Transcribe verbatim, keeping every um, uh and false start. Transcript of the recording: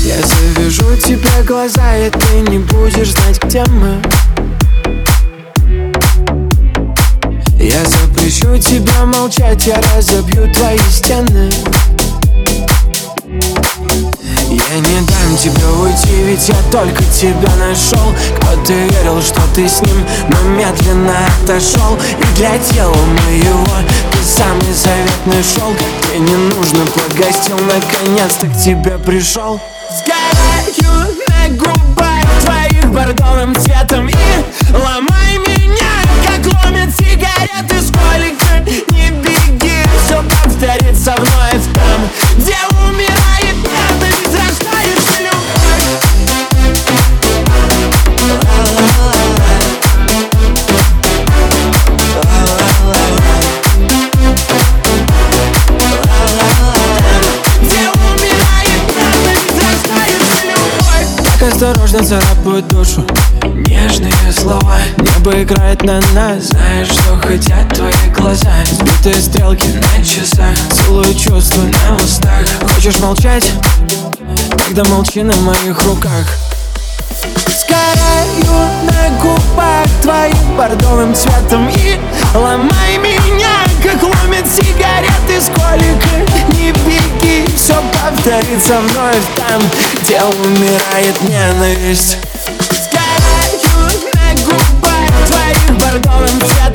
Я завяжу тебе глаза, и ты не будешь знать, где мы. Я запрещу тебе молчать, я разобью твои стены. Я не дам тебе уйти, ведь я только тебя нашел. Кто-то верил, что ты с ним, но медленно отошел. И для тела моего ты самый заветный шелк. Мне не нужно погостил, наконец-то к тебе пришел. Сгораю на губах твоих бордовым цветом и ломай меня, как ломят сигареты. Сколько не беги, все повторится вновь там, где умирает небо, ведь рождаешься любовь. Где умирает небо, ведь рождаешься любовь. Так осторожно царапают душу нежные слова. Небо играет на нас, знаешь, что хотят твои глаза. Сбитые стрелки на часах, целую чувства на устах. Хочешь молчать? Тогда молчи на моих руках. Сгораю на губах твоим бордовым цветом и ломай меня, как ломят сигареты. Сколько не беги, все повторится вновь там, где умирает ненависть. Сгораю на губах твоих бордовым цветом